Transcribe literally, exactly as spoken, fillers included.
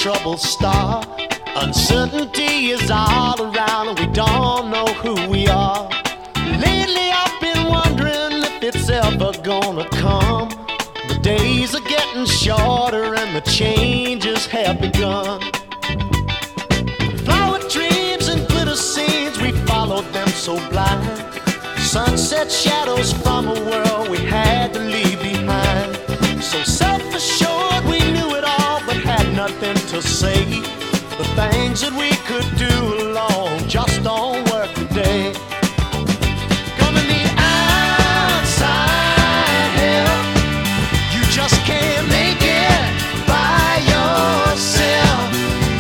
troubles start. Uncertainty is all around and we don't know who we are. Lately I've been wondering if it's ever gonna come. The days are getting shorter and the changes have begun. Flower dreams and glitter scenes, we followed them so blind. Sunset shadows from a world we had to leave behind. So self-assured we knew it all but had nothing to say. The things that we could do along